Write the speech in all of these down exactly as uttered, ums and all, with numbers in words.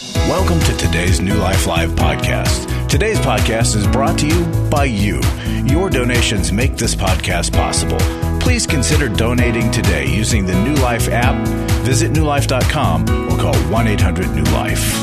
Welcome to today's New Life Live podcast. Today's podcast is brought to you by you. Your donations make this podcast possible. Please consider donating today using the New Life app. Visit new life dot com or call one eight hundred new life.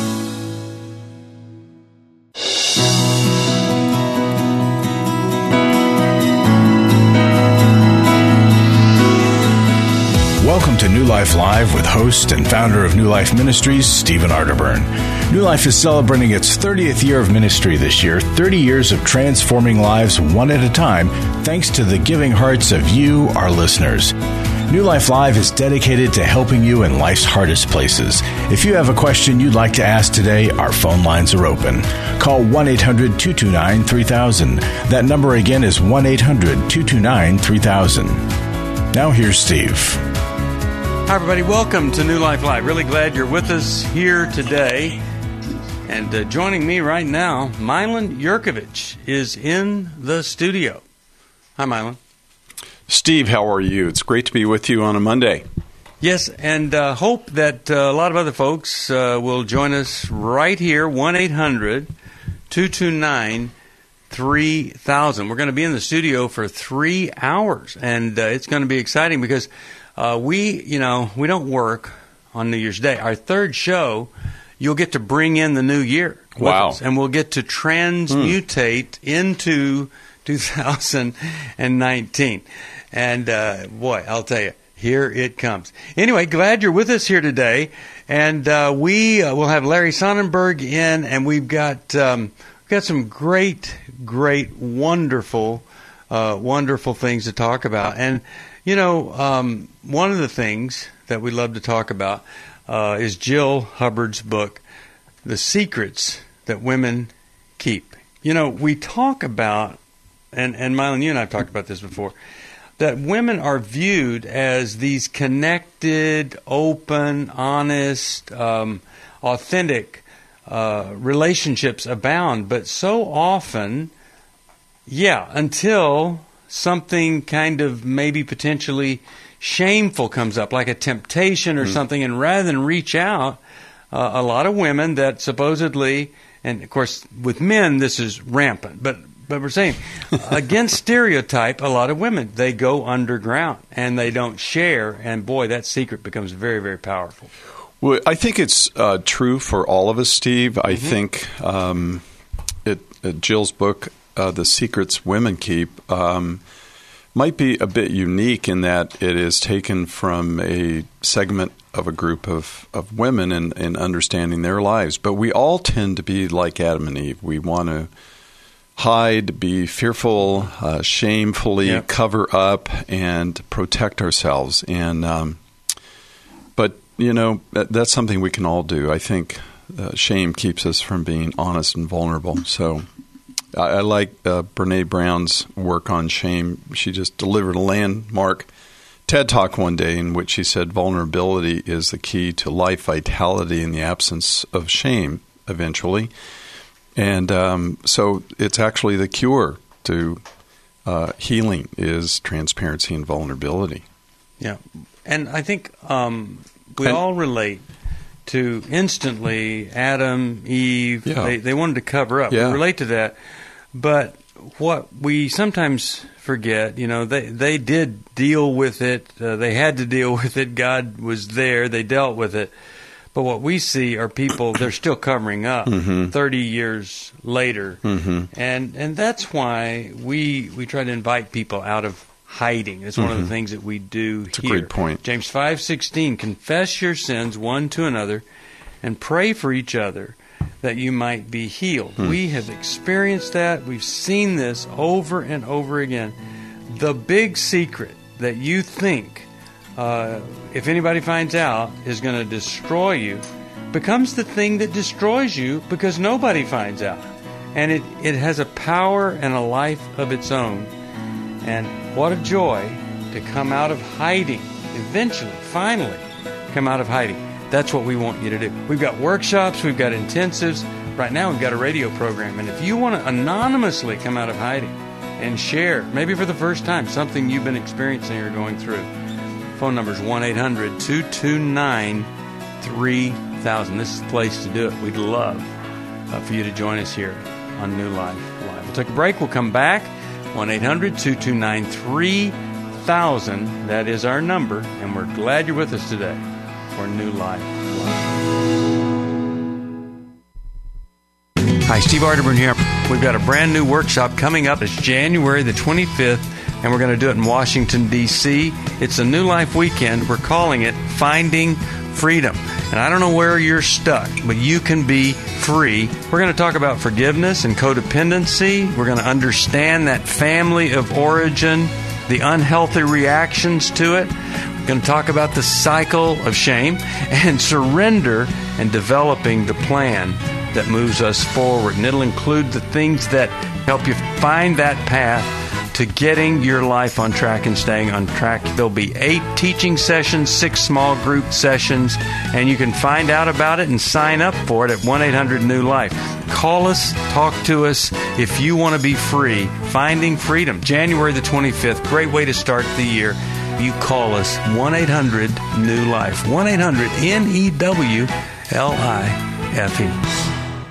Welcome to New Life Live with host and founder of New Life Ministries, Stephen Arterburn. New Life is celebrating its thirtieth year of ministry this year, thirty years of transforming lives one at a time, thanks to the giving hearts of you, our listeners. New Life Live is dedicated to helping you in life's hardest places. If you have a question you'd like to ask today, our phone lines are open. Call one eight hundred two two nine three thousand. That number again is one eight hundred two two nine three thousand. Now here's Steve. Hi, everybody. Welcome to New Life Live. Really glad you're with us here today. And uh, joining me right now, Milan Yurkovich is in the studio. Hi, Milan. Steve, how are you? It's great to be with you on a Monday. Yes, and uh, hope that uh, a lot of other folks uh, will join us right here, one eight hundred two two nine three thousand. We're going to be in the studio for three hours, and uh, it's going to be exciting because Uh, we, you know, we don't work on New Year's Day. Our third show, you'll get to bring in the new year with wow. us, and we'll get to transmutate mm. into two thousand nineteen. And, uh, boy, I'll tell you, here it comes. Anyway, glad you're with us here today. And uh, we uh, will have Larry Sonnenberg in, and we've got, um, we've got some great, great, wonderful, uh, wonderful things to talk about. And You know, um, one of the things that we love to talk about uh, is Jill Hubbard's book, The Secrets That Women Keep. You know, we talk about, and, and Milan, you and I have talked about this before, that women are viewed as these connected, open, honest, um, authentic uh, relationships abound. But so often, yeah, until something kind of maybe potentially shameful comes up, like a temptation or mm. something, and rather than reach out, uh, a lot of women that supposedly, and of course with men this is rampant, but but we're saying against stereotype, a lot of women, they go underground and they don't share, and boy, that secret becomes very, very powerful. Well, I think it's uh, true for all of us, Steve. I mm-hmm. think um, it, uh, Jill's book, Uh, The Secrets Women Keep, um, might be a bit unique in that it is taken from a segment of a group of, of women and, and understanding their lives. But we all tend to be like Adam and Eve. We want to hide, be fearful, uh, shamefully yep. cover up, and protect ourselves. And um, but, you know, that, that's something we can all do. I think uh, shame keeps us from being honest and vulnerable. So I, I like uh, Brene Brown's work on shame. She just delivered a landmark TED Talk one day in which she said vulnerability is the key to life vitality in the absence of shame eventually. And um, so it's actually the cure to uh, healing is transparency and vulnerability. Yeah. And I think um, we and, all relate to instantly Adam, Eve, yeah. they, they wanted to cover up. Yeah. We relate to that. But what we sometimes forget, you know, they, they did deal with it. Uh, they had to deal with it. God was there. They dealt with it. But what we see are people, they're still covering up mm-hmm. thirty years later. Mm-hmm. And and that's why we we try to invite people out of hiding. It's mm-hmm. one of the things that we do That's here. a great point. James five sixteen, confess your sins one to another and pray for each other that you might be healed. Mm. We have experienced that. We've seen this over and over again. The big secret that you think, uh, if anybody finds out, is going to destroy you, becomes the thing that destroys you because nobody finds out. And it, it has a power and a life of its own. And what a joy to come out of hiding, eventually, finally, come out of hiding. That's what we want you to do. We've got workshops, we've got intensives. Right now we've got a radio program. And if you want to anonymously come out of hiding and share, maybe for the first time, something you've been experiencing or going through, phone number is one eight hundred two two nine three thousand. This is the place to do it. We'd love uh, for you to join us here on New Life Live. We'll take a break. We'll come back. one eight hundred two two nine three thousand. That is our number. And we're glad you're with us today for New Life Live. Hi, Steve Arterburn here. We've got a brand new workshop coming up. It's January the twenty-fifth, and we're going to do it in Washington, D C It's a New Life weekend. We're calling it Finding Freedom. And I don't know where you're stuck, but you can be free. We're going to talk about forgiveness and codependency. We're going to understand that family of origin, the unhealthy reactions to it. We're going to talk about the cycle of shame and surrender and developing the plan that moves us forward. And it'll include the things that help you find that path to getting your life on track and staying on track. There'll be eight teaching sessions, six small group sessions, and you can find out about it and sign up for it at one eight hundred new life. Call us, talk to us if you want to be free. Finding Freedom, January the twenty-fifth. Great way to start the year. You call us, one eight hundred new life. one eight hundred N E W L I F E.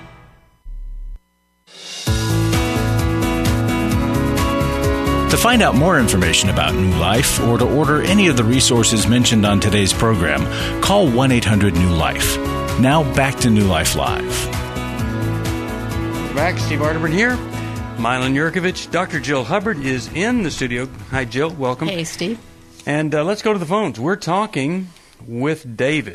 To find out more information about New Life or to order any of the resources mentioned on today's program, call one eight hundred new life. Now back to New Life Live. Back, Steve Arterburn here. Milan Yurkovich. Doctor Jill Hubbard is in the studio. Hi, Jill. Welcome. Hey, Steve. And uh, let's go to the phones. We're talking with David.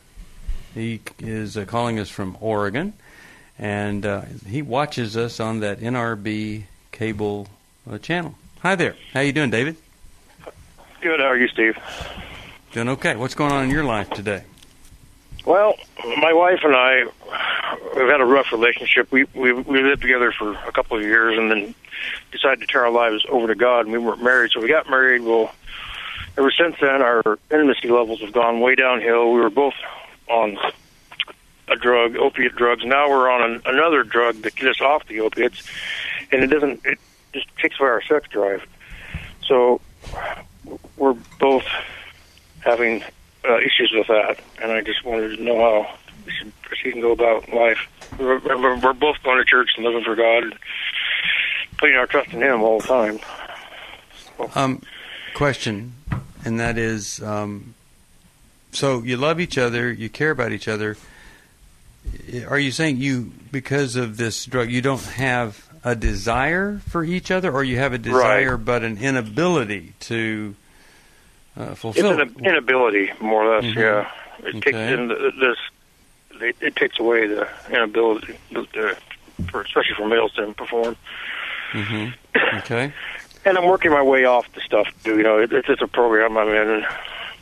He is uh, calling us from Oregon, and uh, he watches us on that N R B cable uh, channel. Hi there. How you doing, David? Good. How are you, Steve? Doing okay. What's going on in your life today? Well, my wife and I, we've had a rough relationship. We we we lived together for a couple of years, and then decided to turn our lives over to God. And we weren't married, so we got married. Well, ever since then, our intimacy levels have gone way downhill. We were both on a drug, opiate drugs. Now we're on an, another drug that gets us off the opiates, and it doesn't. It just takes away our sex drive. So we're both having uh, issues with that, and I just wanted to know how we should proceed and go about life. We're, we're, we're both going to church and living for God, and putting our trust in Him all the time. So. Um, question, and that is, um, so you love each other, you care about each other. Are you saying you, because of this drug, you don't have a desire for each other, or you have a desire right. but an inability to uh, fulfill? It's an inability, more or less. Mm-hmm. Yeah, it okay. takes in the, this. It, it takes away the inability, to, for, especially for males, to perform. Mm-hmm. Okay. And I'm working my way off the stuff too. You know, it, it's it's a program I'm in. And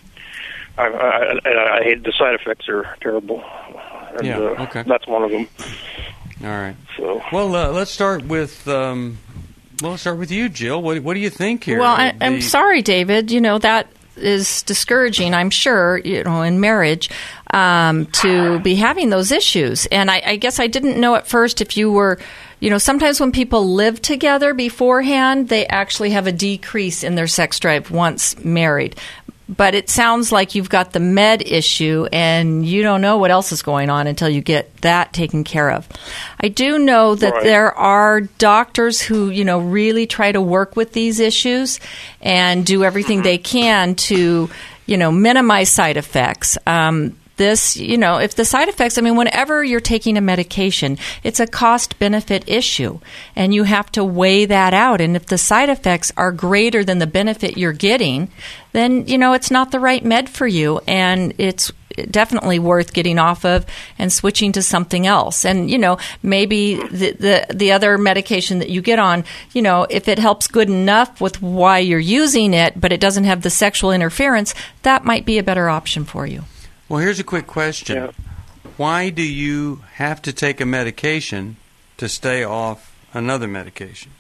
I, I, I, I hate the side effects are terrible. And, yeah. uh, Okay. That's one of them. All right. So well, uh, let's start with um, well, let's start with you, Jill. What what do you think here? Well, I, the, I'm sorry, David. You know, that is discouraging, I'm sure, you know, in marriage, um, to be having those issues. And I, I guess I didn't know at first if you were, you know, sometimes when people live together beforehand, they actually have a decrease in their sex drive once married. But it sounds like you've got the med issue and you don't know what else is going on until you get that taken care of. I do know that right. there are doctors who, you know, really try to work with these issues and do everything they can to, you know, minimize side effects. Um, This, you know, if the side effects, I mean, whenever you're taking a medication, it's a cost-benefit issue, and you have to weigh that out. And if the side effects are greater than the benefit you're getting, then, you know, it's not the right med for you, and it's definitely worth getting off of and switching to something else. And, you know, maybe the, the, the other medication that you get on, you know, if it helps good enough with why you're using it, but it doesn't have the sexual interference, that might be a better option for you. Well, here's a quick question. Yeah. Why do you have to take a medication to stay off another medication?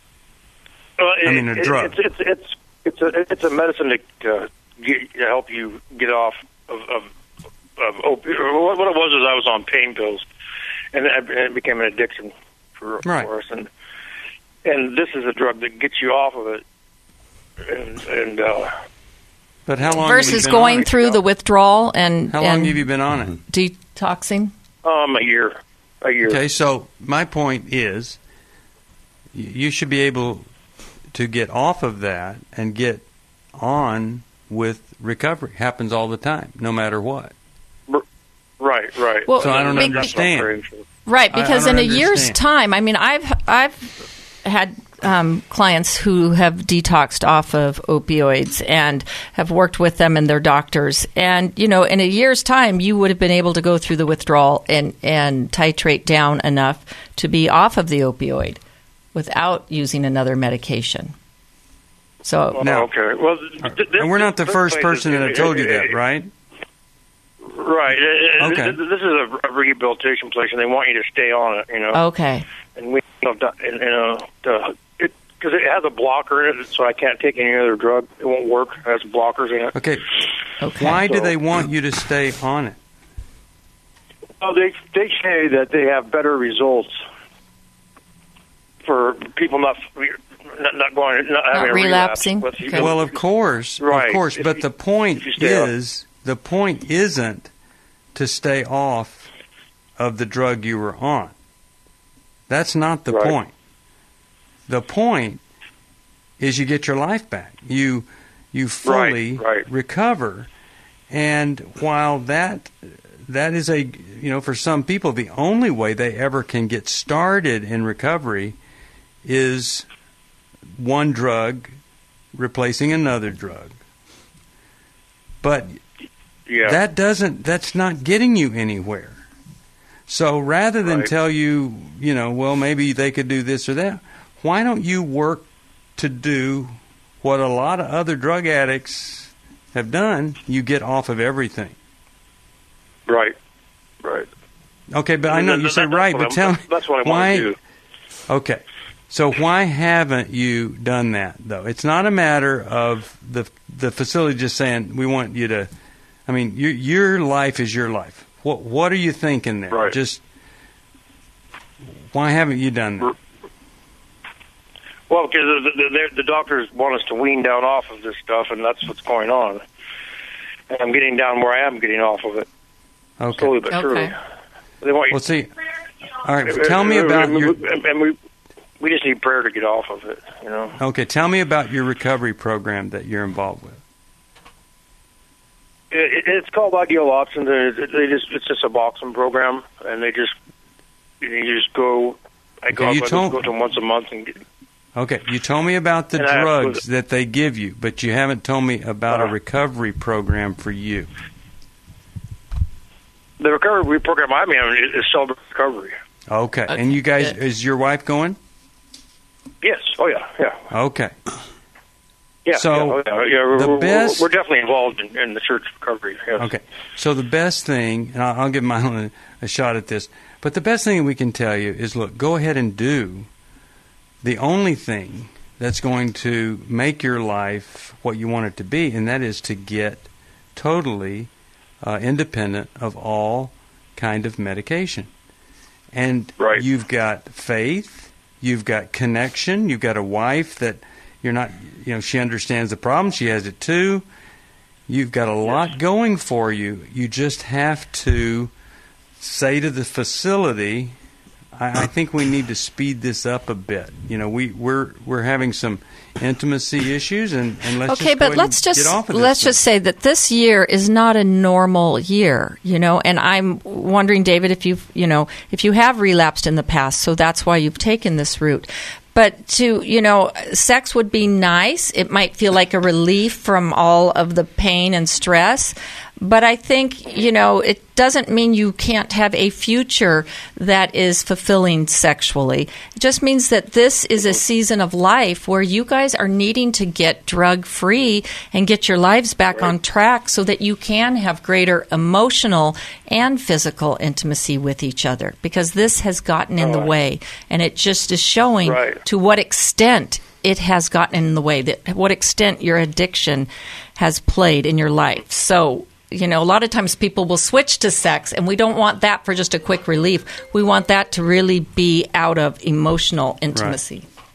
Well, it, I mean, a it, drug. It's, it's, it's, it's, a, it's a medicine to, uh, get, to help you get off of, of, of opiates. What it was is I was on pain pills, and it, it became an addiction for, right. for us. And, and this is a drug that gets you off of it. And, and uh, But how long versus have you been going on it? through the withdrawal and, How long and have you been on it? detoxing? Um, a year. A year. Okay, so my point is, y- you should be able to get off of that and get on with recovery. Happens all the time, no matter what. Right, right. Well, So I don't be- understand. Right, I- I because don't in a year's understand. time, I mean, I've I've had um, clients who have detoxed off of opioids and have worked with them and their doctors, and you know, in a year's time, you would have been able to go through the withdrawal and and titrate down enough to be off of the opioid without using another medication. So Well, Now- okay. Well, th- th- And we're not the this first place person is- that have told you that, right? Right. Uh, Okay. This this is a a rehabilitation place, and they want you to stay on it. You know. okay, And we, you know, and, and, uh, the, it because it has a blocker in it, so I can't take any other drug. It won't work. It has blockers in it. Okay. okay. Why do So- they want you to stay on it? Well, they they say that they have better results for people not not, not going not, having a relapsing? relapse. With- Okay. Well, of course, Right. of course. If But you- the point if you stay off. is, the point isn't to stay off of the drug you were on. That's not the Right. point. The point is you get your life back. You you fully Right, right. recover, and while that that is a you know for some people the only way they ever can get started in recovery is one drug replacing another drug. But yeah. that doesn't that's not getting you anywhere. So rather than Right. tell you, you know, well maybe they could do this or that, why don't you work to do what a lot of other drug addicts have done? You get off of everything. Right. Right. Okay, but I know you That- said that's right, what but I'm- tell me That's what I why want to do. Okay. So why haven't you done that though? It's not a matter of the the facility just saying we want you to. I mean, your your life is your life. What what are you thinking there? Right. Just why haven't you done that? Well, because the, the, the, the doctors want us to wean down off of this stuff, and that's what's going on. And I'm getting down where I am getting off of it, Okay. slowly but surely. Okay. They want you. Well, see. All right. Tell me about and, your. and we we just need prayer to get off of it, you know. Okay. Tell me about your recovery program that you're involved with. It, it, it's called Ideal Options, and it, they just it's just a boxing program, and they just you just go. I go, Okay, you I told- go to them once a month and get, Okay. You told me about the And I- drugs that they give you, but you haven't told me about a Uh-huh. recovery program for you. the recovery program I'm in is Celebrate Recovery. Okay. Okay, And you guys, good. is your wife going? Yes. Oh yeah. Yeah. Okay. Yeah. So, yeah, oh, yeah, yeah, we're, the we're- best- we're definitely involved in, in the church recovery. Yes. Okay. So the best thing, and I'll, I'll give mine a, a shot at this, but the best thing we can tell you is, look, go ahead and do the only thing that's going to make your life what you want it to be, and that is to get totally uh, independent of all kind of medication. And Right. you've got faith, you've got connection, you've got a wife that you're not, you know, she understands the problem, she has it too. You've got a lot going for you. You just have to say to the facility, I, I think we need to speed this up a bit. You know, we, we're we're having some intimacy issues, and, and let's Okay, just go but ahead let's and just get off of this let's thing. just say that this year is not a normal year, you know. And I'm wondering, David, if you've you know if you have relapsed in the past, so that's why you've taken this route. But to, you know, sex would be nice. It might feel like a relief from all of the pain and stress. But I think, you know, it doesn't mean you can't have a future that is fulfilling sexually. It just means that this is a season of life where you guys are needing to get drug free and get your lives back on track so that you can have greater emotional and physical intimacy with each other, because this has gotten in the way, and it just is showing Right. to what extent it has gotten in the way, that what extent your addiction has played in your life. So, you know, a lot of times people will switch to sex, and we don't want that for just a quick relief. We want that to really be out of emotional intimacy.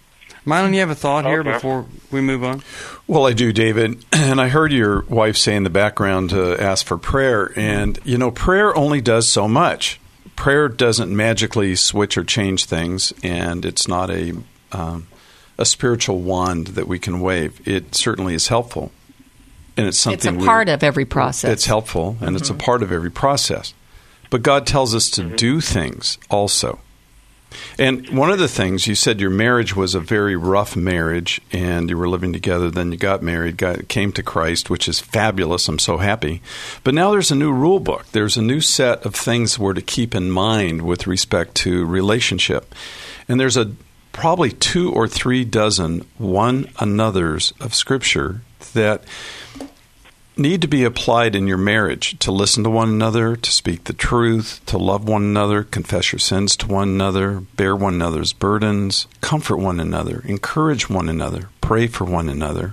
Mylon, you have a thought here Okay. before we move on? Well, I do, David. And I heard your wife say in the background to ask for prayer. And, you know, prayer only does so much. Prayer doesn't magically switch or change things, and it's not a um, a spiritual wand that we can wave. It certainly is helpful. And it's something It's a part of every process. It's helpful, and mm-hmm. it's a part of every process. But God tells us to do things also. And one of the things, you said your marriage was a very rough marriage, and you were living together, then you got married, got, came to Christ, which is fabulous. I'm so happy. But now there's a new rule book. There's a new set of things we're to keep in mind with respect to relationship. And there's a probably two or three dozen one another's of Scripture that need to be applied in your marriage, to listen to one another, to speak the truth, to love one another, confess your sins to one another, bear one another's burdens, comfort one another, encourage one another, pray for one another.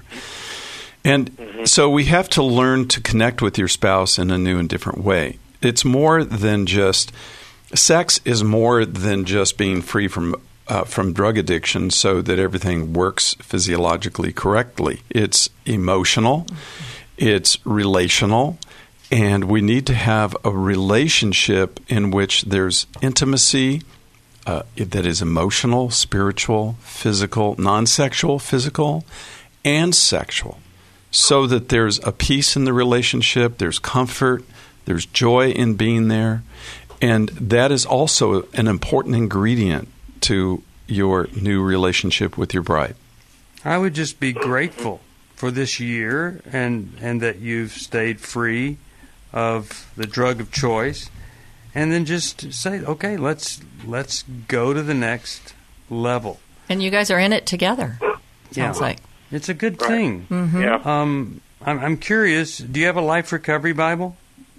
And mm-hmm. so we have to learn to connect with your spouse in a new and different way. It's more than just, sex is more than just being free from uh, from drug addiction so that everything works physiologically correctly. It's emotional. Mm-hmm. It's relational, and we need to have a relationship in which there's intimacy uh, that is emotional, spiritual, physical, non-sexual, physical, and sexual, so that there's a peace in the relationship, there's comfort, there's joy in being there, and that is also an important ingredient to your new relationship with your bride. I would just be grateful for this year, and and that you've stayed free of the drug of choice, and then just say, okay, let's let's go to the next level. And you guys are in it together. Sounds yeah. like it's a good right. thing. Mm-hmm. Yeah. Um, I'm, I'm curious. Do you have a Life Recovery Bible?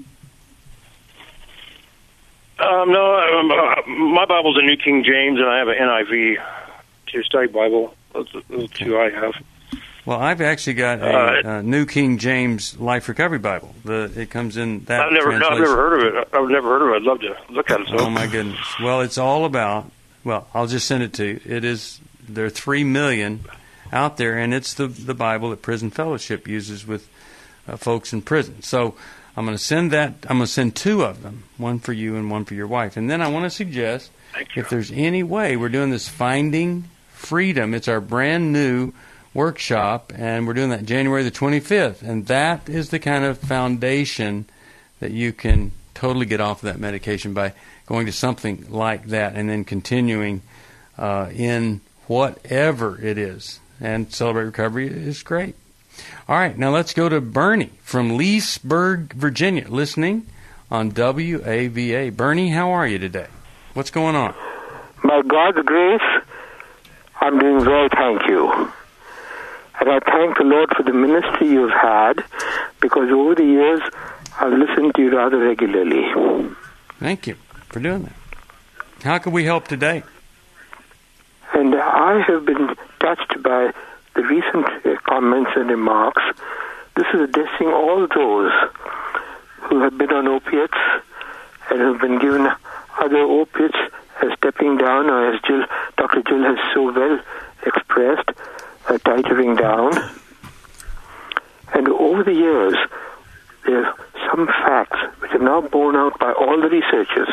Um, no, um, uh, my Bible's a New King James, and I have an N I V to study Bible. Those are the two I have. Well, I've actually got a uh, uh, New King James Life Recovery Bible. The it comes in that I've never, no, I've never heard of it. I've never heard of it. I'd love to look at it. So. Oh my goodness! Well, it's all about. Well, I'll just send it to you. It is. There are three million out there, and it's the the Bible that Prison Fellowship uses with uh, folks in prison. So I'm going to send that. I'm going to send two of them, one for you and one for your wife. And then I want to suggest, if there's any way, we're doing this Finding Freedom. It's our brand new workshop, and we're doing that January the twenty-fifth, and that is the kind of foundation that you can totally get off of that medication by going to something like that and then continuing uh, in whatever it is. And Celebrate Recovery is great. All right, now let's go to Bernie from Leesburg, Virginia, listening on W A V A. Bernie, how are you today? What's going on? By God's grace, I'm doing well, thank you. And I thank the Lord for the ministry you've had, because over the years, I've listened to you rather regularly. Thank you for doing that. How can we help today? And I have been touched by the recent uh, comments and remarks. This is addressing all those who have been on opiates and have been given other opiates as stepping down, or as Jill, Doctor Jill has so well expressed, Uh, titering down. And over the years, there are some facts which are now borne out by all the researchers.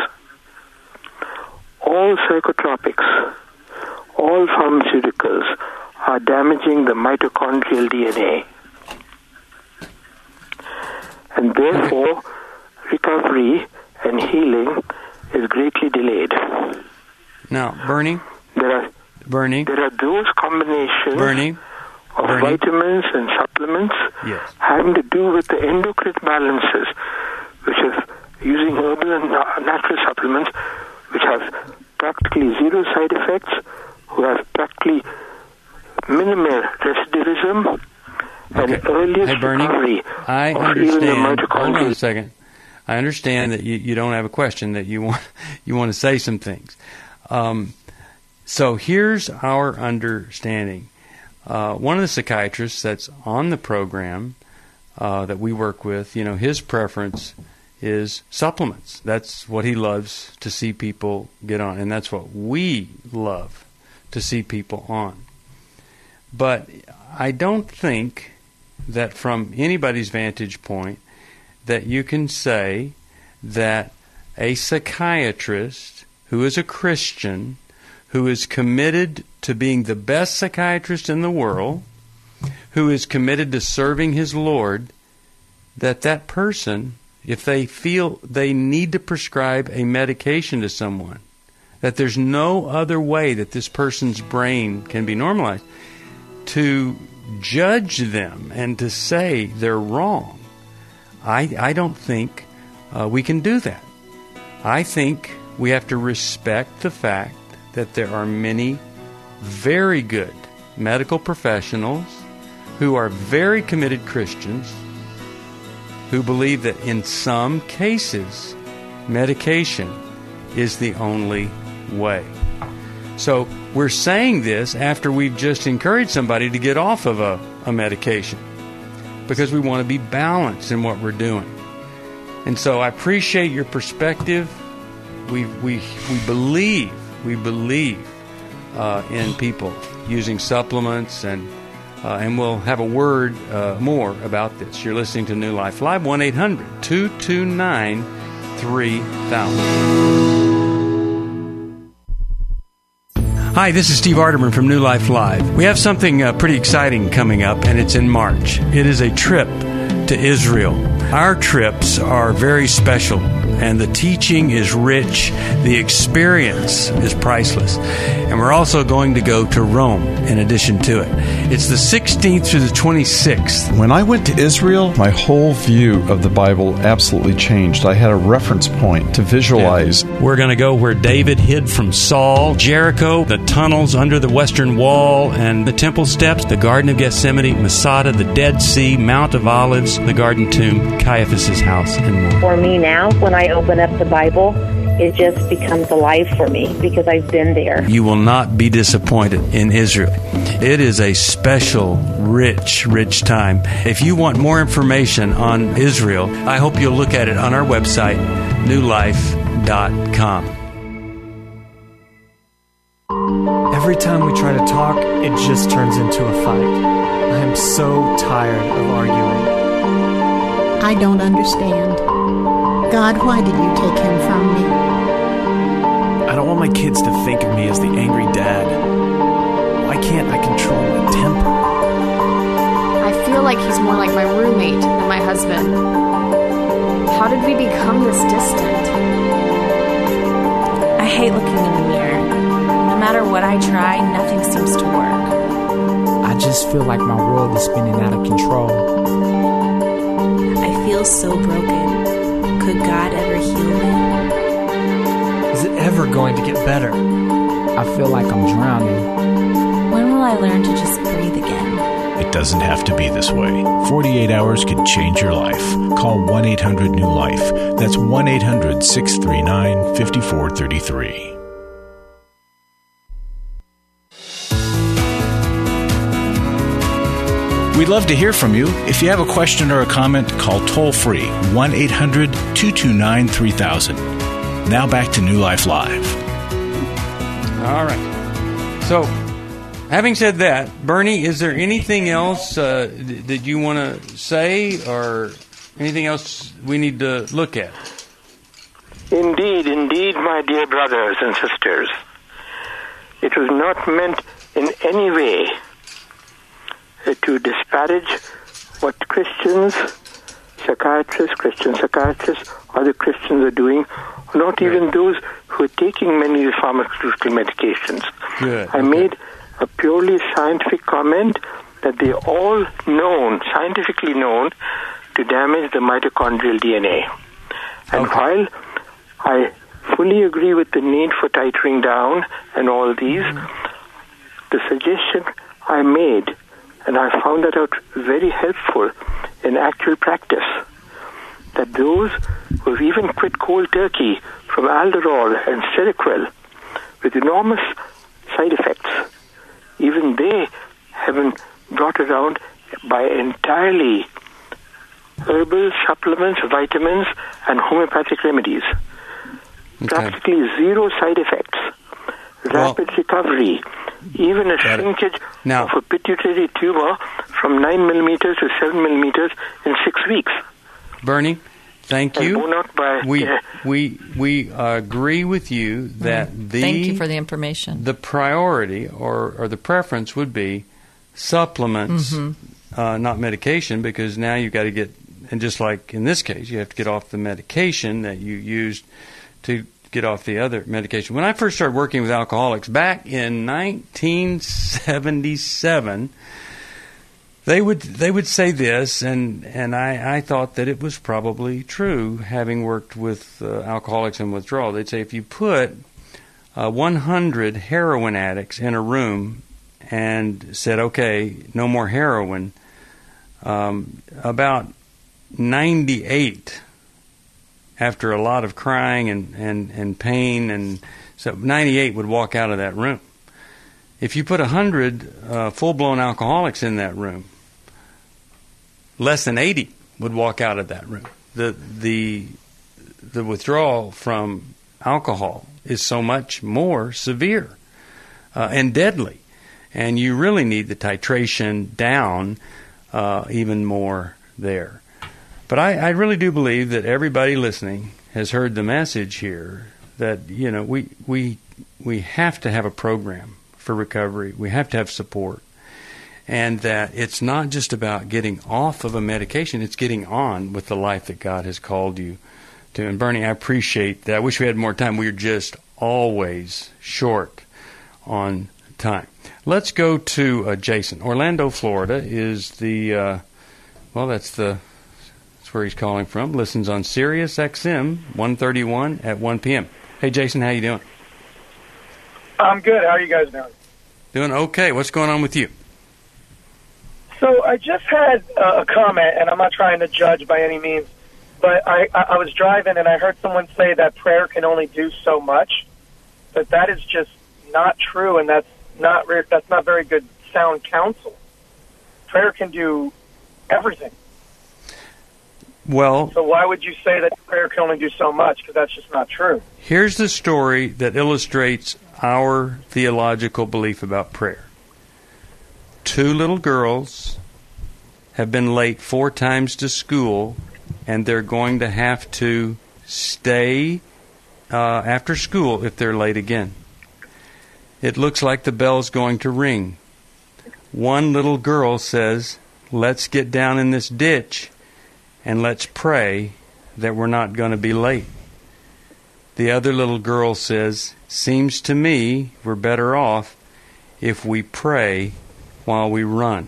All psychotropics, all pharmaceuticals are damaging the mitochondrial D N A. And therefore, recovery and healing is greatly delayed. Now, Bernie? There are Bernie? There are those combinations Bernie? of Bernie? vitamins and supplements Yes. having to do with the endocrine balances, which are using herbal and natural supplements, which have practically zero side effects, who have practically minimal recidivism, Okay. and earliest Hey, Bernie, recovery I of even the understand. Hold on a mitochondria. second. I understand that you, you don't have a question, that you want you want to say some things. Um, so here's our understanding. Uh, one of the psychiatrists that's on the program uh, that we work with, you know, his preference is supplements. That's what he loves to see people get on, and that's what we love to see people on. But I don't think that from anybody's vantage point that you can say that a psychiatrist who is a Christian, who is committed to being the best psychiatrist in the world, who is committed to serving his Lord, that that person, if they feel they need to prescribe a medication to someone, that there's no other way that this person's brain can be normalized, to judge them and to say they're wrong, I, I don't think uh, we can do that. I think we have to respect the fact that there are many very good medical professionals who are very committed Christians who believe that in some cases medication is the only way. So we're saying this after we've just encouraged somebody to get off of a, a medication because we want to be balanced in what we're doing. And so I appreciate your perspective. We we we believe we believe uh, in people using supplements, and uh, and we'll have a word uh, more about this. You're listening to New Life Live. one eight hundred two two nine three thousand. Hi, this is Steve Arterburn from New Life Live. We have something uh, pretty exciting coming up, and it's in March. It is a trip to Israel. Our trips are very special, and the teaching is rich. The experience is priceless. And we're also going to go to Rome in addition to it. It's the sixteenth through the twenty-sixth. When I went to Israel, my whole view of the Bible absolutely changed. I had a reference point to visualize. Yeah. We're going to go where David hid from Saul, Jericho, the tunnels under the Western Wall, and the temple steps, the Garden of Gethsemane, Masada, the Dead Sea, Mount of Olives, the Garden Tomb, Caiaphas' house, and more. For me now, when I open up the Bible, it just becomes alive for me because I've been there. You will not be disappointed in Israel. It is a special, rich, rich time. If you want more information on Israel, I hope you'll look at it on our website, new life dot com. Every time we try to talk, it just turns into a fight. I am so tired of arguing. I don't understand. God, why did you take him from me? I don't want my kids to think of me as the angry dad. Why can't I control my temper? I feel like he's more like my roommate than my husband. How did we become this distant? I hate looking in the mirror. No matter what I try, nothing seems to work. I just feel like my world is spinning out of control. I feel so broken. Could God ever heal me? Is it ever going to get better? I feel like I'm drowning. When will I learn to just breathe again? It doesn't have to be this way. forty-eight hours can change your life. Call one eight hundred new life. That's one eight hundred six three nine five four three three. We'd love to hear from you. If you have a question or a comment, call toll-free one eight hundred two two nine three thousand. Now back to New Life Live. All right. So, having said that, Bernie, is there anything else uh, th- that you want to say or anything else we need to look at? Indeed, indeed, my dear brothers and sisters. It was not meant in any way to disparage what Christians, psychiatrists, Christian psychiatrists, other Christians are doing, not even those who are taking many of the pharmaceutical medications. Good. I okay. made a purely scientific comment that they're all known, scientifically known, to damage the mitochondrial D N A. And okay. while I fully agree with the need for titering down and all these, mm-hmm. the suggestion I made, and I found that out very helpful in actual practice, that those who have even quit cold turkey from Alderol and Seroquel with enormous side effects, even they have been brought around by entirely herbal supplements, vitamins, and homeopathic remedies. Okay. Practically zero side effects, rapid well, recovery, even a Got it. shrinkage Now- of a pituitary tumor from nine millimeters to seven millimeters in six weeks. Bernie, thank And you. borne out by, We uh, we we agree with you that the Thank you for the information. the priority or or the preference would be supplements, Mhm. uh, not medication, because now you've got to get, and just like in this case, you have to get off the medication that you used to get off the other medication. When I first started working with alcoholics back in nineteen seventy-seven, they would they would say this, and and I, I thought that it was probably true, having worked with uh, alcoholics and withdrawal. They'd say if you put uh, one hundred heroin addicts in a room and said, okay, no more heroin, um, about ninety-eight, after a lot of crying and, and, and pain, and so ninety-eight would walk out of that room. If you put one hundred uh, full-blown alcoholics in that room, less than eighty would walk out of that room. The the the withdrawal from alcohol is so much more severe uh, and deadly, and you really need the titration down uh, even more there. But I, I really do believe that everybody listening has heard the message here that, you know, we we we have to have a program for recovery. We have to have support. And that it's not just about getting off of a medication, it's getting on with the life that God has called you to. And Bernie, I appreciate that. I wish we had more time. We're just always short on time. Let's go to uh, Jason. Orlando, Florida is the, uh, well, that's the, that's where he's calling from. Listens on Sirius X M one thirty-one at one p.m. Hey, Jason, how you doing? I'm good. How are you guys doing? Doing okay. What's going on with you? So I just had uh, a comment, and I'm not trying to judge by any means, but I, I, I was driving and I heard someone say that prayer can only do so much, but that is just not true, and that's not re- that's not very good sound counsel. Prayer can do everything. Well, So why would you say that prayer can only do so much? Because that's just not true. here's the story that illustrates our theological belief about prayer. Two little girls have been late four times to school, and they're going to have to stay uh, after school if they're late again. It looks like the bell's going to ring. One little girl says, let's get down in this ditch and let's pray that we're not going to be late. The other little girl says, seems to me we're better off if we pray while we run.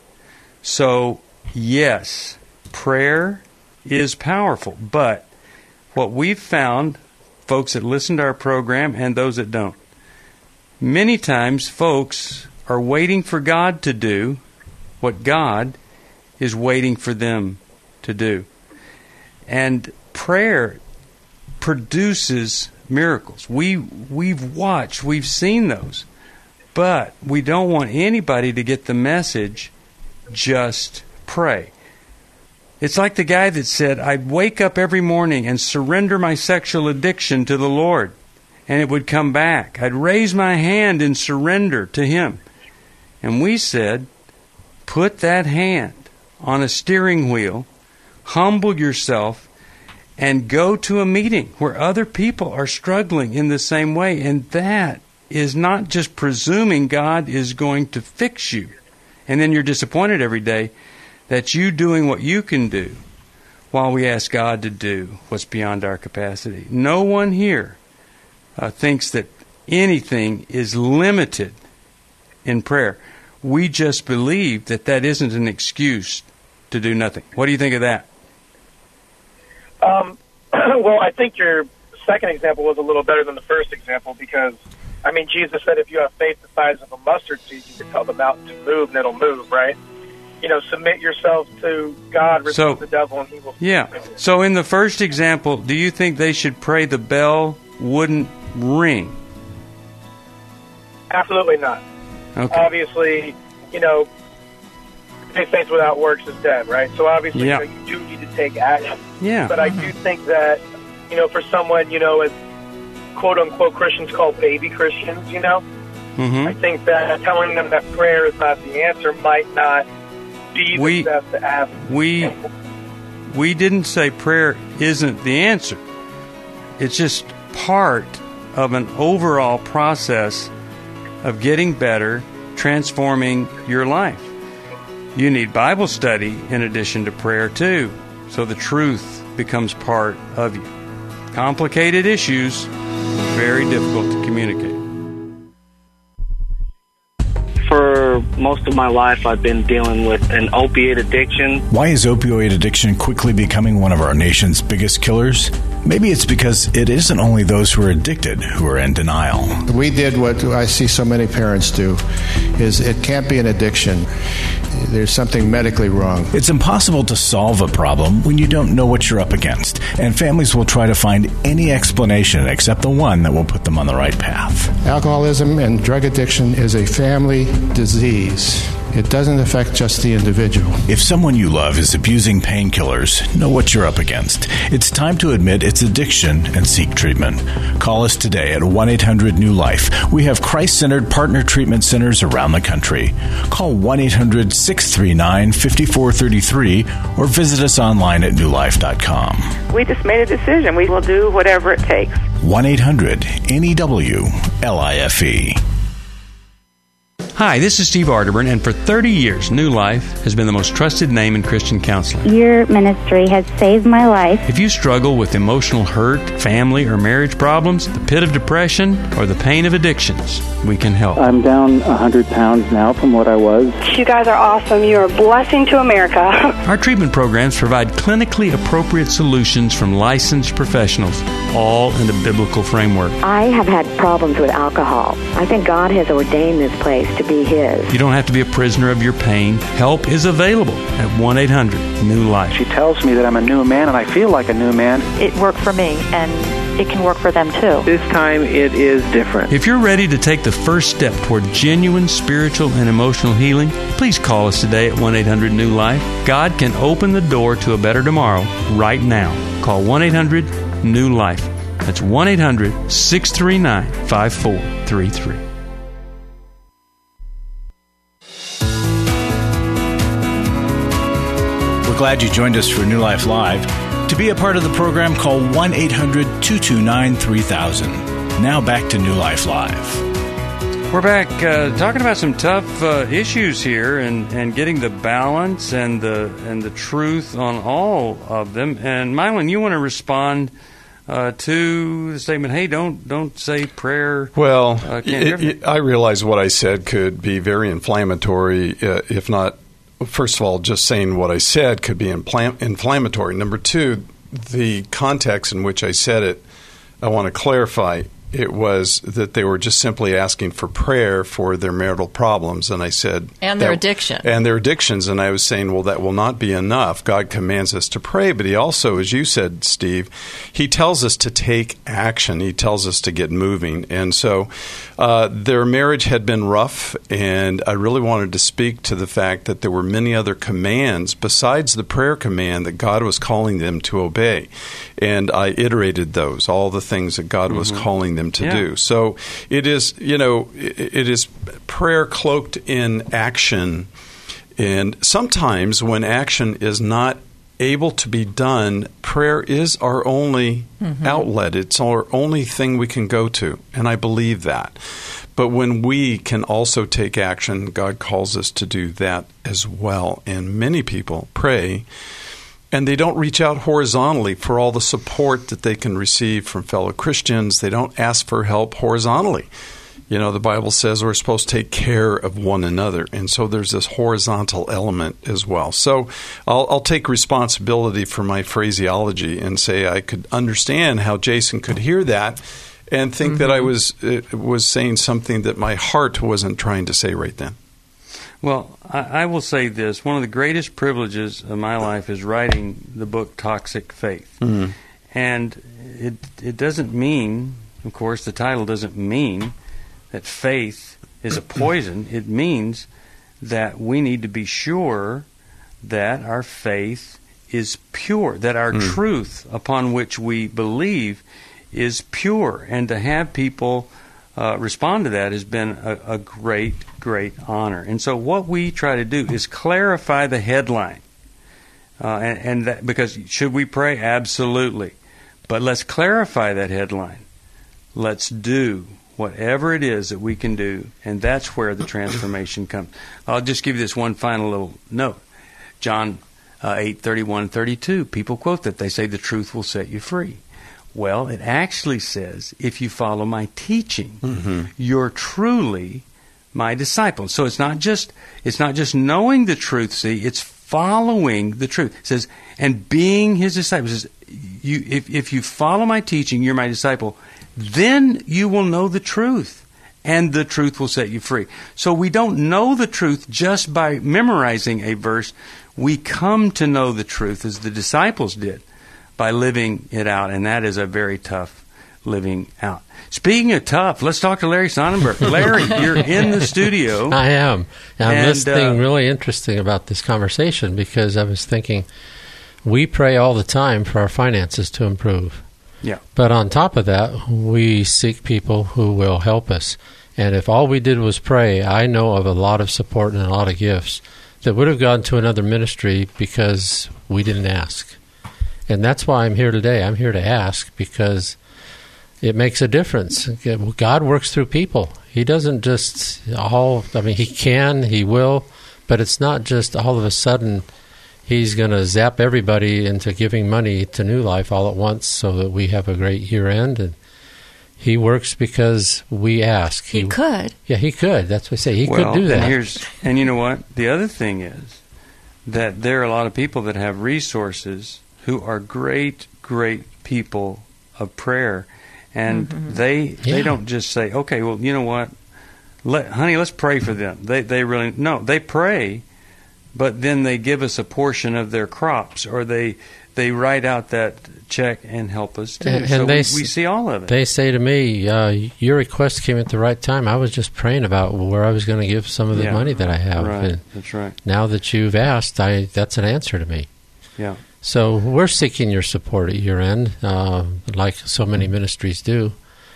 So, yes, prayer is powerful, but what we've found, folks that listen to our program and those that don't, many times folks are waiting for God to do what God is waiting for them to do. And prayer produces miracles. We, we've watched, we've seen those. But we don't want anybody to get the message, just pray. It's like the guy that said, I'd wake up every morning and surrender my sexual addiction to the Lord, and it would come back. I'd raise my hand in surrender to Him. And we said, put that hand on a steering wheel, humble yourself, and go to a meeting where other people are struggling in the same way. And that is not just presuming God is going to fix you, and then you're disappointed every day that you doing what you can do while we ask God to do what's beyond our capacity. No one here uh, thinks that anything is limited in prayer. We just believe that that isn't an excuse to do nothing. What do you think of that? Um, well, I think your second example was a little better than the first example because, I mean, Jesus said if you have faith the size of a mustard seed, you can tell the mountain to move and it'll move, right? You know, submit yourself to God, resist So- the devil, and he will... Yeah. So in the first example, do you think they should pray the bell wouldn't ring? Absolutely not. Okay. Obviously, you know, faith without works is dead, right? So obviously, Yeah. you know, you do need to take action. Yeah. But I do think that, you know, for someone, you know, as quote-unquote Christians call baby Christians, you know, Mm-hmm. I think that telling them that prayer is not the answer might not be the We- best avenue. We we didn't say prayer isn't the answer. It's just part of an overall process of getting better, transforming your life. You need Bible study in addition to prayer too, so the truth becomes part of you. Complicated issues, very difficult to communicate. For most of my life, I've been dealing with an opiate addiction. Why is opioid addiction quickly becoming one of our nation's biggest killers? Maybe it's because it isn't only those who are addicted who are in denial. We did what I see so many parents do, is it can't be an addiction. There's something medically wrong. It's impossible to solve a problem when you don't know what you're up against, and families will try to find any explanation except the one that will put them on the right path. Alcoholism and drug addiction is a family disease. It doesn't affect just the individual. If someone you love is abusing painkillers, know what you're up against. It's time to admit it's addiction and seek treatment. Call us today at one eight hundred new life. We have Christ-centered partner treatment centers around the country. Call one eight hundred six three nine five four three three or visit us online at new life dot com. We just made a decision. We will do whatever it takes. one eight hundred N E W L I F E. Hi, this is Steve Arterburn, and for thirty years, New Life has been the most trusted name in Christian counseling. Your ministry has saved my life. If you struggle with emotional hurt, family or marriage problems, the pit of depression, or the pain of addictions, we can help. I'm down one hundred pounds now from what I was. You guys are awesome. You're a blessing to America. Our treatment programs provide clinically appropriate solutions from licensed professionals, all in a biblical framework. I have had problems with alcohol. I think God has ordained this place to be His. You don't have to be a prisoner of your pain. Help is available at one eight hundred new life. She tells me that I'm a new man, and I feel like a new man. It worked for me, and it can work for them too. This time it is different. If you're ready to take the first step toward genuine spiritual and emotional healing, please call us today at one eight hundred new life. God can open the door to a better tomorrow right now. Call one eight hundred new life. That's one eight hundred six three nine five four three three. Glad you joined us for New Life Live. To be a part of the program, call one eight hundred two two nine three thousand. Now back to New Life Live. We're back uh, talking about some tough uh, issues here, and, and getting the balance and the and the truth on all of them. And Mylon, you want to respond uh, to the statement? Hey, don't don't say prayer. Well, uh, can't it, it, I realize what I said could be very inflammatory, uh, if not. First of all, just saying what I said could be infl- inflammatory. Number two, the context in which I said it, I want to clarify. It was that they were just simply asking for prayer for their marital problems. And I said... And their that, addiction. And their addictions. And I was saying, well, that will not be enough. God commands us to pray. But He also, as you said, Steve, He tells us to take action. He tells us to get moving. And so uh, their marriage had been rough. And I really wanted to speak to the fact that there were many other commands besides the prayer command that God was calling them to obey. And I iterated those, all the things that God mm-hmm. was calling them to yeah. do. So it is, you know, it, it is prayer cloaked in action. And sometimes when action is not able to be done, prayer is our only mm-hmm. outlet. It's our only thing we can go to. And I believe that. But when we can also take action, God calls us to do that as well. And many people pray, and they don't reach out horizontally for all the support that they can receive from fellow Christians. They don't ask for help horizontally. You know, the Bible says we're supposed to take care of one another. And so there's this horizontal element as well. So I'll, I'll take responsibility for my phraseology and say I could understand how Jason could hear that and think mm-hmm. that I was uh, was saying something that my heart wasn't trying to say right then. Well, I, I will say this. One of the greatest privileges of my life is writing the book Toxic Faith. Mm-hmm. And it it doesn't mean, of course, the title doesn't mean that faith is a poison. It means that we need to be sure that our faith is pure, that our mm. truth upon which we believe is pure. And to have people uh, respond to that has been a, a great, great honor. And so what we try to do is clarify the headline. Uh, and and that, because should we pray? Absolutely. But let's clarify that headline. Let's do whatever it is that we can do, and that's where the transformation comes. I'll just give you this one final little note. John uh, eight, thirty-one, thirty-two, people quote that. They say the truth will set you free. Well, it actually says, if you follow my teaching, mm-hmm. you're truly my disciple. So it's not just it's not just knowing the truth, see, it's following the truth. It says, and being his disciple. It says, you, if, if you follow my teaching, you're my disciple, then you will know the truth, and the truth will set you free. So we don't know the truth just by memorizing a verse. We come to know the truth as the disciples did by living it out, and that is a very tough living out. Speaking of tough, let's talk to Larry Sonnenberg. Larry, you're in the studio. I am. I'm and, listening uh, really interesting about this conversation because I was thinking we pray all the time for our finances to improve. Yeah. But on top of that, we seek people who will help us. And if all we did was pray, I know of a lot of support and a lot of gifts that would have gone to another ministry because we didn't ask. And that's why I'm here today. I'm here to ask because it makes a difference. God works through people. He doesn't just all, I mean, he can, he will, but it's not just all of a sudden he's going to zap everybody into giving money to New Life all at once so that we have a great year end. And he works because we ask. He, he could. Yeah, he could. That's what I say. He well, could do that. And, here's, and you know what? The other thing is that there are a lot of people that have resources who are great, great people of prayer. And mm-hmm. they yeah. they don't just say, okay, well, you know what? Let, honey, let's pray for them. They they really, no, they pray, but then they give us a portion of their crops, or they they write out that check and help us too. And, and so they, we, we see all of it. They say to me, uh, your request came at the right time. I was just praying about where I was going to give some of the yeah. money that I have. Right. And that's right. Now that you've asked, I that's an answer to me. Yeah. So we're seeking your support at your end, uh, like so many ministries do.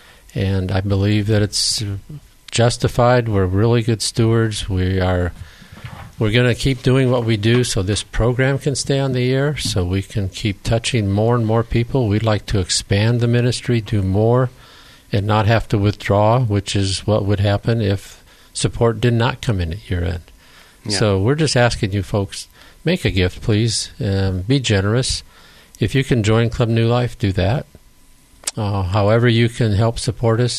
And I believe that it's justified. We're really good stewards. We are, we're going to keep doing what we do so this program can stay on the air, so we can keep touching more and more people. We'd like to expand the ministry, do more, and not have to withdraw, which is what would happen if support did not come in at your end. Yeah. So we're just asking you folks, make a gift, please. Um, be generous. If you can join Club New Life, do that. Uh, however you can help support us.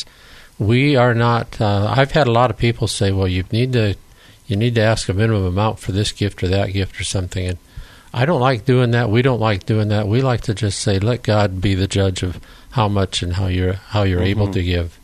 We are not, uh, I've had a lot of people say, well, you need to you need to ask a minimum amount for this gift or that gift or something. And I don't like doing that. We don't like doing that. We like to just say, let God be the judge of how much and how you're how you're mm-hmm. able to give.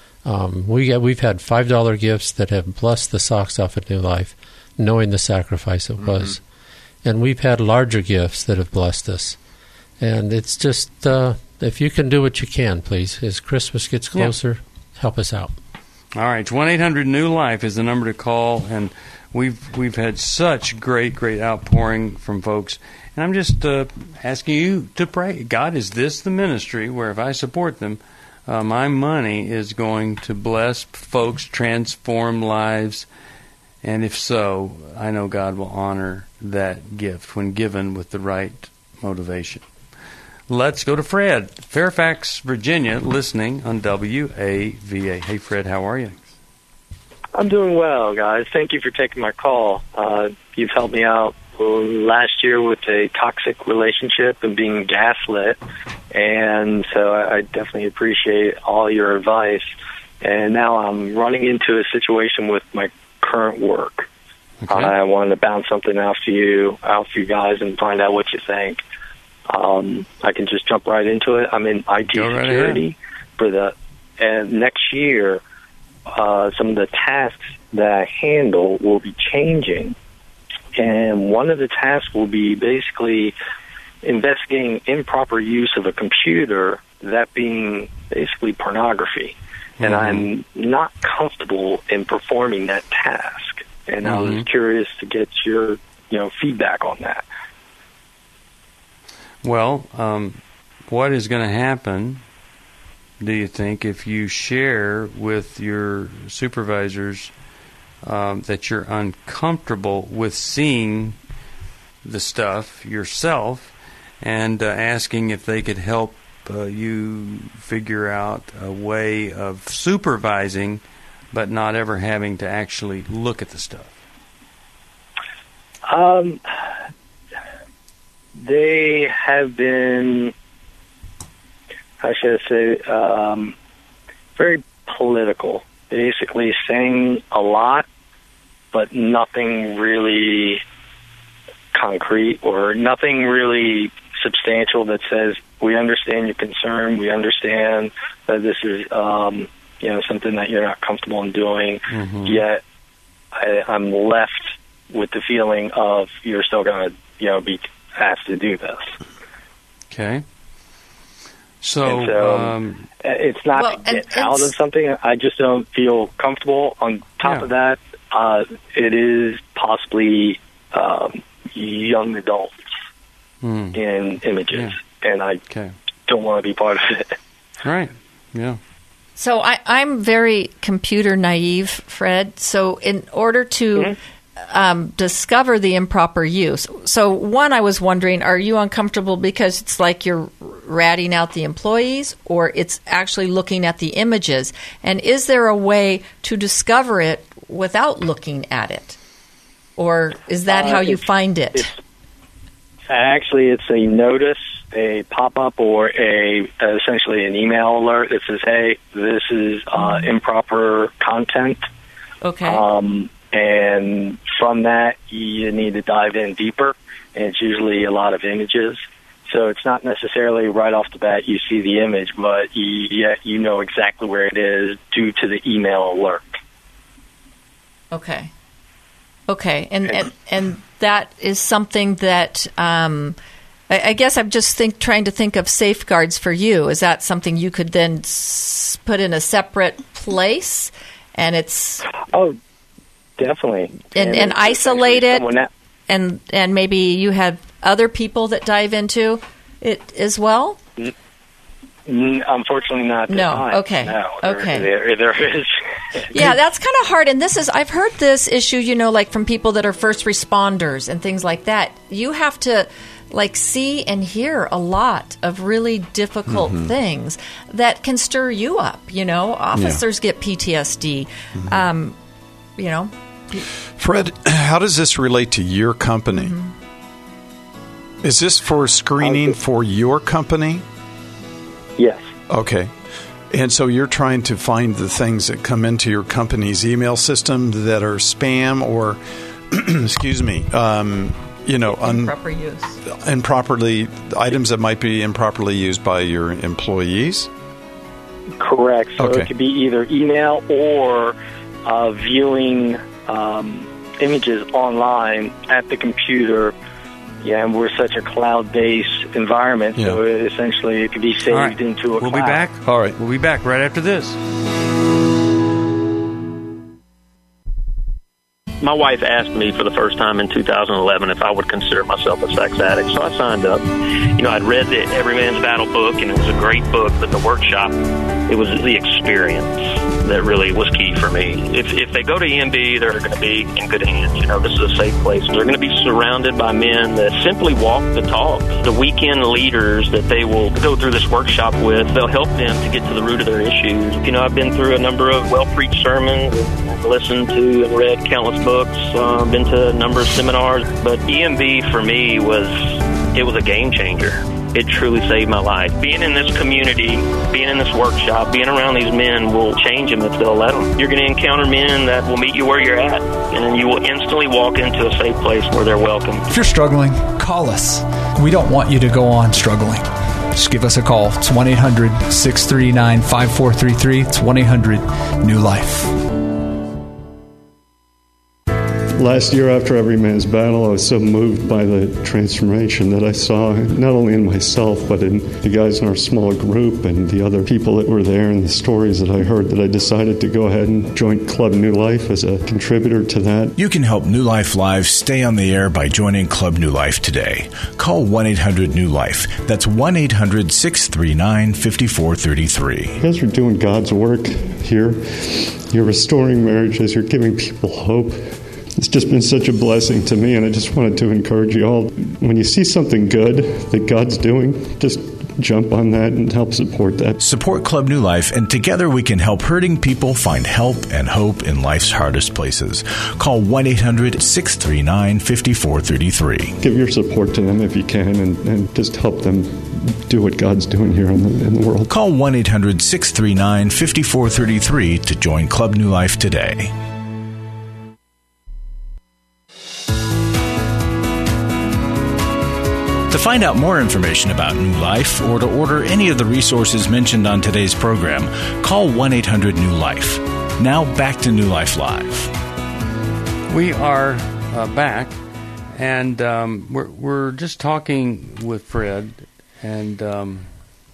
Um, we get, we've had five dollar gifts that have blessed the socks off of New Life, knowing the sacrifice it mm-hmm. was. And we've had larger gifts that have blessed us. And it's just, uh, if you can do what you can, please. As Christmas gets closer, yeah. help us out. All right. one eight hundred new life is the number to call. And we've we've had such great, great outpouring from folks. And I'm just uh, asking you to pray. God, is this the ministry where if I support them, uh, my money is going to bless folks, transform lives? And if so, I know God will honor that gift when given with the right motivation. Let's go to Fred, Fairfax, Virginia, listening on W A V A. Hey, Fred, how are you? I'm doing well, guys. Thank you for taking my call. Uh, you've helped me out last year with a toxic relationship and being gaslit, and so I, I definitely appreciate all your advice. And now I'm running into a situation with my current work. Okay. I wanted to bounce something out to you, out for you guys, and find out what you think. Um, I can just jump right into it. I'm in I T Go security right for the, and next year, uh, some of the tasks that I handle will be changing. And one of the tasks will be basically investigating improper use of a computer, that being basically pornography. Mm-hmm. And I'm not comfortable in performing that task. And mm-hmm. I was curious to get your, you know, feedback on that. Well, um, what is going to happen do you think, if you share with your supervisors um, that you're uncomfortable with seeing the stuff yourself and uh, asking if they could help uh, you figure out a way of supervising but not ever having to actually look at the stuff? Um, they have been, how should I say, um, very political, basically saying a lot, but nothing really concrete or nothing really substantial that says, we understand your concern, we understand that this is, um, you know, something that you're not comfortable in doing, mm-hmm. yet I, I'm left with the feeling of you're still going to, you know, be asked to do this. Okay. So, so um, it's not well, to get and, out and, of something. I just don't feel comfortable. On top yeah. of that, uh, it is possibly um, young adults hmm. in images, yeah. and I okay. don't want to be part of it. Right. Yeah. So I, I'm very computer naive, Fred. So in order to mm-hmm. um, discover the improper use, so one, I was wondering, are you uncomfortable because it's like you're ratting out the employees, or it's actually looking at the images? And is there a way to discover it without looking at it? Or is that uh, how you find it? Actually, it's a notice, a pop-up, or a essentially an email alert that says, hey, this is uh, improper content. Okay. Um, and from that, you need to dive in deeper, and it's usually a lot of images. So it's not necessarily right off the bat you see the image, but you, yeah, you know exactly where it is due to the email alert. Okay. Okay, and and, and that is something that um, I, I guess I'm just think trying to think of safeguards for you. Is that something you could then s- put in a separate place, and it's oh, definitely, and, and, and isolate it, that- and and maybe you have other people that dive into it as well? Unfortunately, not this no. time. Okay. No, okay. There, there, there is. Yeah, that's kind of hard. And this is, I've heard this issue, you know, like from people that are first responders and things like that. You have to, like, see and hear a lot of really difficult mm-hmm. things that can stir you up. You know, officers yeah. get P T S D. Mm-hmm. Um, you know. Fred, how does this relate to your company? Mm-hmm. Is this for screening for your company? Yes. Okay. And so you're trying to find the things that come into your company's email system that are spam or, excuse me, um, you know, un- improper use. Improperly, items that might be improperly used by your employees? Correct. So okay. It could be either email or uh, viewing um, images online at the computer. Yeah, and we're such a cloud-based environment, yeah. so essentially it could be saved right. into a we'll cloud. We'll be back. All right. We'll be back right after this. My wife asked me for the first time in two thousand eleven if I would consider myself a sex addict, so I signed up. You know, I'd read the Every Man's Battle book, and it was a great book, but the workshop, it was the experience that really was key for me. If if they go to E M B, they're going to be in good hands. You know, this is a safe place. They're going to be surrounded by men that simply walk the talk. The weekend leaders that they will go through this workshop with, they'll help them to get to the root of their issues. You know, I've been through a number of well-preached sermons, and listened to and read countless books, uh, been to a number of seminars, but E M B for me was, it was a game changer. It truly saved my life. Being in this community, being in this workshop, being around these men will change them if they'll let them. You're going to encounter men that will meet you where you're at, and you will instantly walk into a safe place where they're welcome. If you're struggling, call us. We don't want you to go on struggling. Just give us a call. It's one eight hundred six three nine five four three three. It's one eight hundred new life. Last year after Every Man's Battle, I was so moved by the transformation that I saw, not only in myself, but in the guys in our small group and the other people that were there and the stories that I heard, that I decided to go ahead and join Club New Life as a contributor to that. You can help New Life Live stay on the air by joining Club New Life today. Call one eight hundred new life. That's one eight hundred six three nine five four three three. You guys are doing God's work here. You're restoring marriages. You're giving people hope. It's just been such a blessing to me, and I just wanted to encourage you all. When you see something good that God's doing, just jump on that and help support that. Support Club New Life, and together we can help hurting people find help and hope in life's hardest places. Call one eight hundred six three nine five four three three. Give your support to them if you can, and, and just help them do what God's doing here in the, in the world. Call one eight hundred six three nine five four three three to join Club New Life today. To find out more information about New Life or to order any of the resources mentioned on today's program, call one eight hundred new life. Now back to New Life Live. We are uh, back, and um, we're, we're just talking with Fred, and um,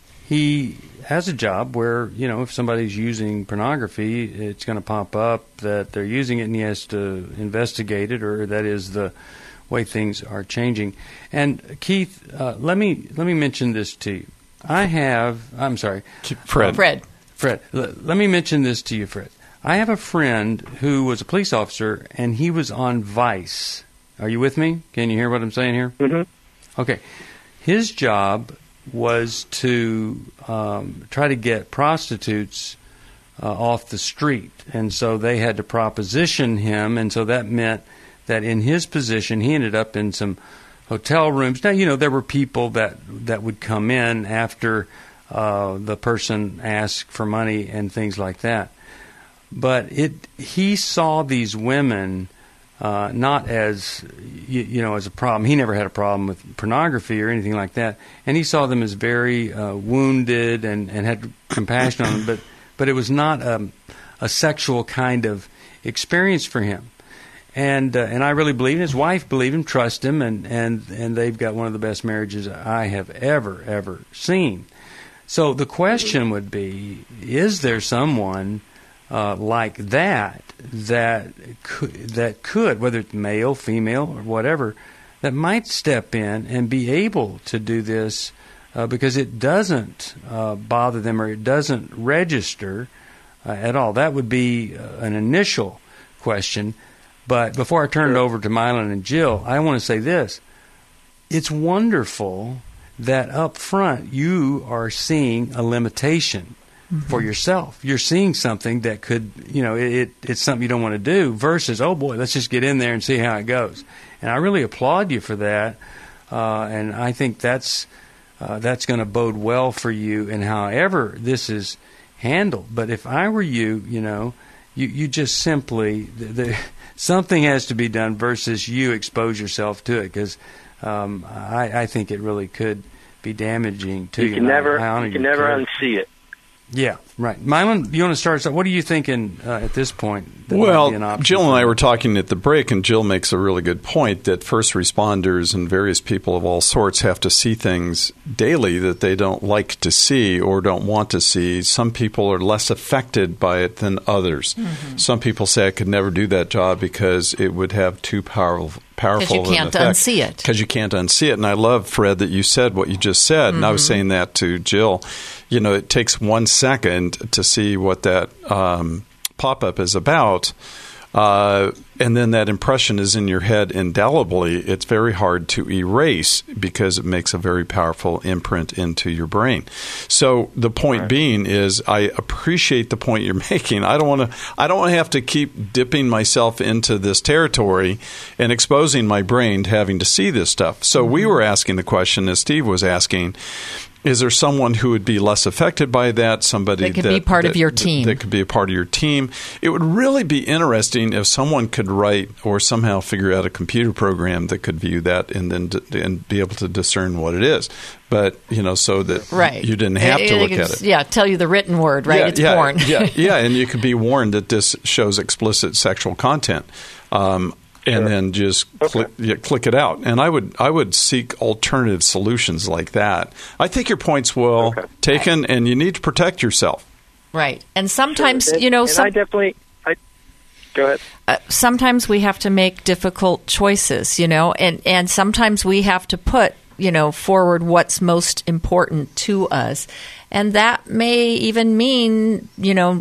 he has a job where, you know, if somebody's using pornography, it's going to pop up that they're using it, and he has to investigate it, or that is the way things are changing. And Keith, uh, let me let me mention this to you. I have, I'm sorry, Fred. Fred. Fred, l- let me mention this to you, Fred. I have a friend who was a police officer, and he was on Vice. Are you with me? Can you hear what I'm saying here? Mm-hmm. Okay. His job was to um, try to get prostitutes uh, off the street, and so they had to proposition him, and so that meant that in his position, he ended up in some hotel rooms. Now, you know, there were people that, that would come in after uh, the person asked for money and things like that. But it he saw these women uh, not as, you, you know, as a problem. He never had a problem with pornography or anything like that. And he saw them as very uh, wounded and, and had compassion on them. But, but it was not a, a sexual kind of experience for him. And uh, and I really believe him. His wife believed him, trust him, and, and, and they've got one of the best marriages I have ever, ever seen. So the question would be, is there someone uh, like that that could, that could, whether it's male, female, or whatever, that might step in and be able to do this uh, because it doesn't uh, bother them or it doesn't register uh, at all? That would be uh, an initial question. But before I turn it over to Mylon and Jill, I want to say this. It's wonderful that up front you are seeing a limitation mm-hmm. for yourself. You're seeing something that could, you know, it, it's something you don't want to do versus, oh, boy, let's just get in there and see how it goes. And I really applaud you for that. Uh, and I think that's uh, that's going to bode well for you in however this is handled. But if I were you, you know, you, you just simply... the, the something has to be done versus you expose yourself to it, because um, I, I think it really could be damaging to you. You can never, I, I you can never unsee it. Yeah, right. Mylon, you want to start? What are you thinking uh, at this point? That well, might be an option Jill and I were talking at the break, and Jill makes a really good point that first responders and various people of all sorts have to see things daily that they don't like to see or don't want to see. Some people are less affected by it than others. Mm-hmm. Some people say, I could never do that job because it would have too powerful powerful Because you can't unsee it. Because you can't unsee it. And I love, Fred, that you said what you just said. Mm-hmm. And I was saying that to Jill. You know, it takes one second to see what that um, pop-up is about. Uh, and then that impression is in your head indelibly. It's very hard to erase because it makes a very powerful imprint into your brain. So the point right. being is, I appreciate the point you're making. I don't want to. I don't want to have to keep dipping myself into this territory and exposing my brain to having to see this stuff. So mm-hmm. we were asking the question, as Steve was asking. Is there someone who would be less affected by that? Somebody that could that, be part that, of your team. That, that could be a part of your team. It would really be interesting if someone could write or somehow figure out a computer program that could view that and then d- and be able to discern what it is. But, you know, so that right. you didn't have it, to it, look it, at it. Yeah, tell you the written word, right? Yeah, it's yeah, porn. yeah, yeah, and you could be warned that this shows explicit sexual content. Um, and then just Okay. click, yeah, click it out. And I would I would seek alternative solutions like that. I think your point's well taken, and you need to protect yourself. Right. And sometimes, Sure. And- you know, and some, I definitely. I go ahead. uh, sometimes we have to make difficult choices, you know, and, and sometimes we have to put, you know, forward what's most important to us. And that may even mean, you know,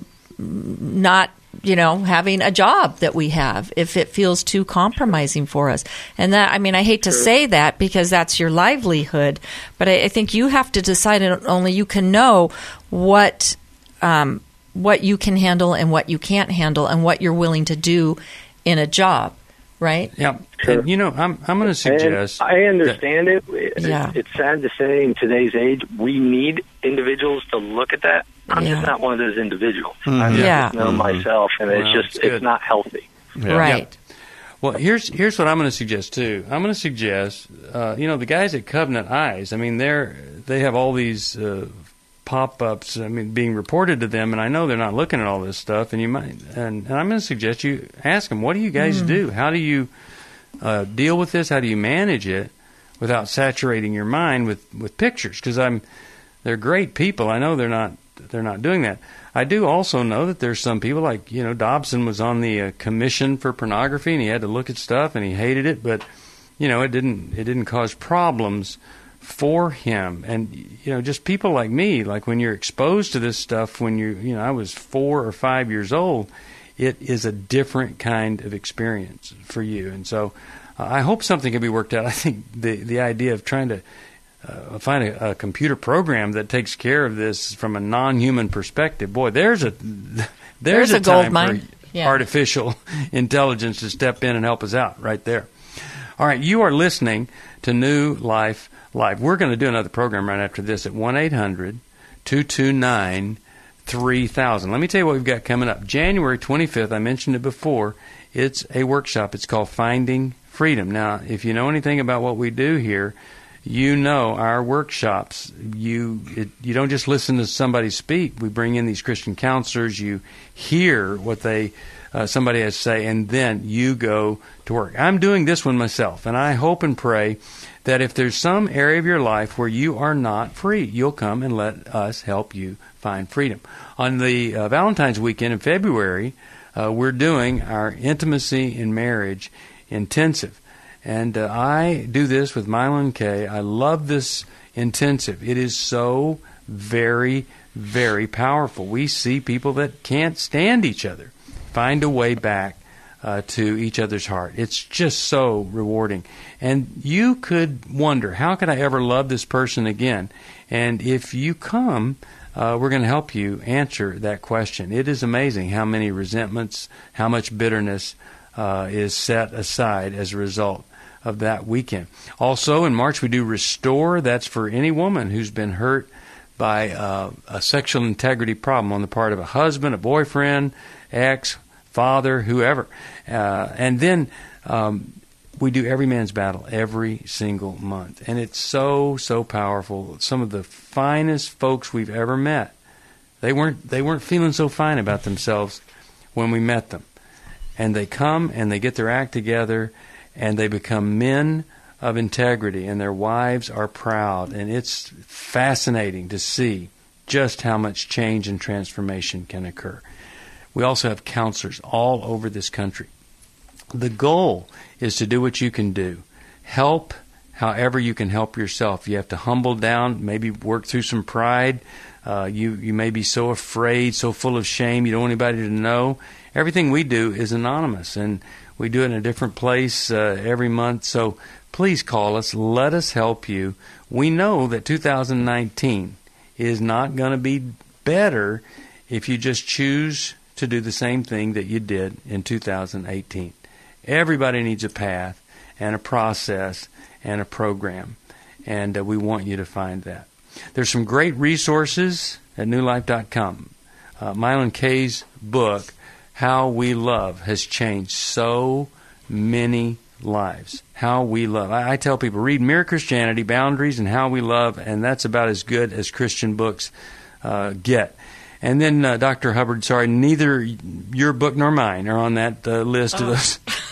not, you know, having a job that we have if it feels too compromising for us. And that, I mean, I hate to say that because that's your livelihood, but I, I think you have to decide, and only you can know what, um, what you can handle and what you can't handle and what you're willing to do in a job, right? Yeah. And, you know, I'm I'm going to suggest. And I understand it. It- Yeah. It's sad to say in today's age, we need individuals to look at that. I'm Yeah. just not one of those individuals. Mhm. I just Yeah. know Mhm. myself, and Well, it's just it's good. it's not healthy. Right. Well, here's here's what I'm going to suggest too. I'm going to suggest, uh, you know, the guys at Covenant Eyes. I mean, they're they have all these uh, pop-ups. I mean, being reported to them, and I know they're not looking at all this stuff. And you might, and, and I'm going to suggest you ask them, what do you guys Mm. do? How do you uh, deal with this? How do you manage it without saturating your mind with with pictures? Because I'm, they're great people. I know they're not they're not doing that. I do also know that there's some people like, you know, Dobson was on the uh, commission for pornography, and he had to look at stuff, and he hated it, but you know, it didn't it didn't cause problems for him. And you know, just people like me, like when you're exposed to this stuff when you you know, I was four or five years old, it is a different kind of experience for you. And so uh, I hope something can be worked out. I think the the idea of trying to Uh, find a, a computer program that takes care of this from a non-human perspective. Boy, there's a there's, There's a gold time mine. for Yeah. artificial intelligence to step in and help us out right there. All right, you are listening to New Life Live. We're going to do another program right after this at one eight hundred two two nine three thousand. Let me tell you what we've got coming up. January twenty-fifth, I mentioned it before, it's a workshop. It's called Finding Freedom. Now, if you know anything about what we do here, you know our workshops, you it, you don't just listen to somebody speak. We bring in these Christian counselors. You hear what they uh, somebody has to say, and then you go to work. I'm doing this one myself, and I hope and pray that if there's some area of your life where you are not free, you'll come and let us help you find freedom. On the uh, Valentine's weekend in February, uh, we're doing our Intimacy in Marriage Intensive. And uh, I do this with Mylon K. I love this intensive. It is so very, very powerful. We see people that can't stand each other find a way back uh, to each other's heart. It's just so rewarding. And you could wonder, how could I ever love this person again? And if you come, uh, we're going to help you answer that question. It is amazing how many resentments, how much bitterness uh, is set aside as a result of that weekend. Also, in March, we do Restore. That's for any woman who's been hurt by uh, a sexual integrity problem on the part of a husband, a boyfriend, ex, father, whoever. Uh, and then um, we do Every Man's Battle every single month. And it's so, so powerful. Some of the finest folks we've ever met, they weren't they weren't feeling so fine about themselves when we met them. And they come and they get their act together, and they become men of integrity, and their wives are proud. And it's fascinating to see just how much change and transformation can occur. We also have counselors all over this country. The goal is to do what you can do. Help however you can help yourself. You have to humble down, maybe work through some pride. Uh, you, you may be so afraid, so full of shame, you don't want anybody to know. Everything we do is anonymous, and we do it in a different place uh, every month. So please call us. Let us help you. We know that two thousand nineteen is not going to be better if you just choose to do the same thing that you did in two thousand eighteen. Everybody needs a path and a process and a program, and uh, we want you to find that. There's some great resources at new life dot com. Uh, Mylon K's book, How We Love, has changed so many lives. How We Love. I, I tell people, read Mere Christianity, Boundaries, and How We Love, and that's about as good as Christian books uh, get. And then uh, Doctor Hubbard, sorry, neither your book nor mine are on that uh, list of those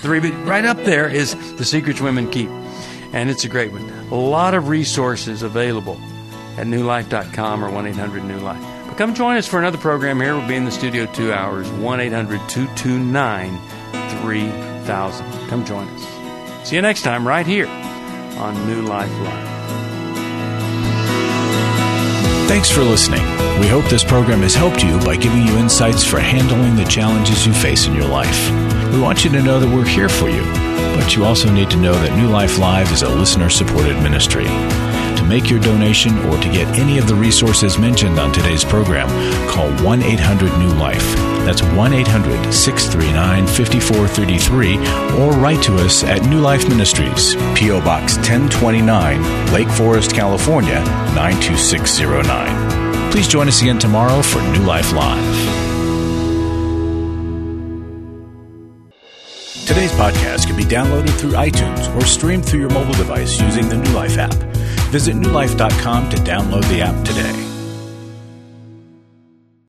three, but right up there is The Secrets Women Keep. And it's a great one. A lot of resources available at new life dot com or one eight hundred new life. But come join us for another program here. We'll be in the studio two hours, one eight hundred two two nine three thousand. Come join us. See you next time right here on New Life Live. Thanks for listening. We hope this program has helped you by giving you insights for handling the challenges you face in your life. We want you to know that we're here for you, but you also need to know that New Life Live is a listener-supported ministry. To make your donation or to get any of the resources mentioned on today's program, call one eight hundred new life. That's one eight hundred six three nine five four three three or write to us at New Life Ministries, P O Box ten twenty-nine, Lake Forest, California, nine two six zero nine. Please join us again tomorrow for New Life Live. Today's podcast can be downloaded through iTunes or streamed through your mobile device using the New Life app. Visit new life dot com to download the app today.